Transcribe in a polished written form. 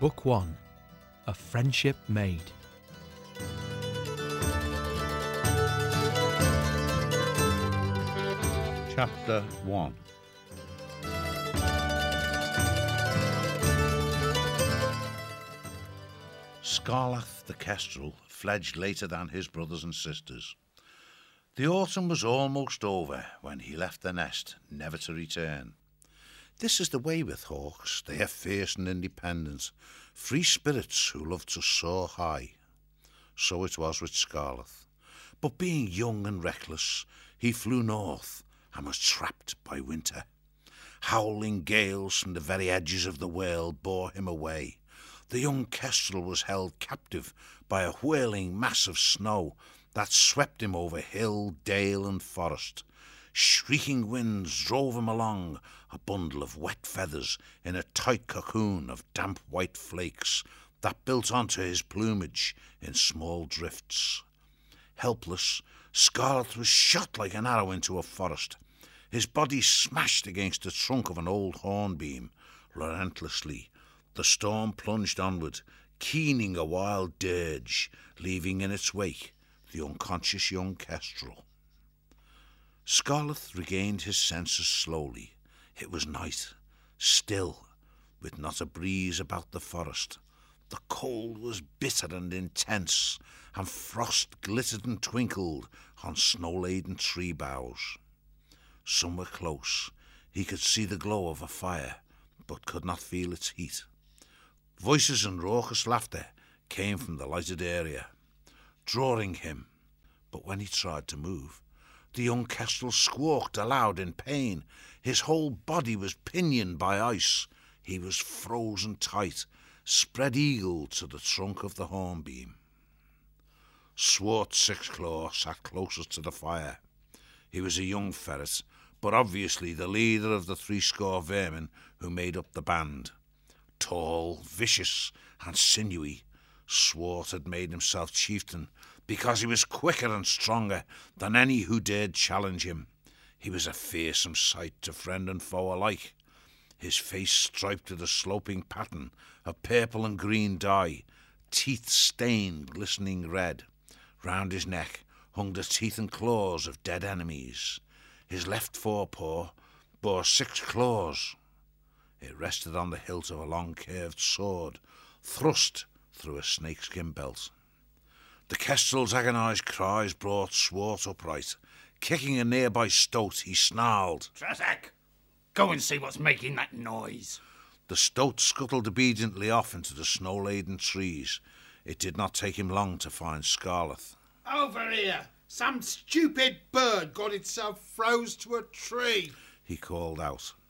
Book 1. A Friendship Made. Chapter 1. Scarlath the Kestrel fledged later than his brothers and sisters. The autumn was almost over when he left the nest, never to return. This is the way with hawks. They are fierce and independent, free spirits who love to soar high. So it was with Scarlath. But being young and reckless, he flew north and was trapped by winter. Howling gales from the very edges of the world bore him away. The young kestrel was held captive by a whirling mass of snow that swept him over hill, dale, and forest. Shrieking winds drove him along, a bundle of wet feathers in a tight cocoon of damp white flakes that built onto his plumage in small drifts. Helpless, Scarlath was shot like an arrow into a forest. His body smashed against the trunk of an old hornbeam. Relentlessly, the storm plunged onward, keening a wild dirge, leaving in its wake the unconscious young kestrel. Scarlath regained his senses slowly. It was night, still, with not a breeze about the forest. The cold was bitter and intense, and frost glittered and twinkled on snow-laden tree boughs. Some were close. He could see the glow of a fire, but could not feel its heat. Voices and raucous laughter came from the lighted area, drawing him, but when he tried to move, the young kestrel squawked aloud in pain. His whole body was pinioned by ice. He was frozen tight, spread-eagled to the trunk of the hornbeam. Swart Sixclaw sat closest to the fire. He was a young ferret, but obviously the leader of the threescore vermin who made up the band. Tall, vicious, and sinewy, Swart had made himself chieftain because he was quicker and stronger than any who dared challenge him. He was a fearsome sight to friend and foe alike. His face striped with a sloping pattern of purple and green dye, teeth stained glistening red. Round his neck hung the teeth and claws of dead enemies. His left forepaw bore 6 claws. It rested on the hilt of a long curved sword, thrust through a snakeskin belt. The kestrel's agonised cries brought Swart upright. Kicking a nearby stoat, he snarled, "Trezek, go and see what's making that noise." The stoat scuttled obediently off into the snow-laden trees. It did not take him long to find Scarlath. "Over here! Some stupid bird got itself froze to a tree," he called out.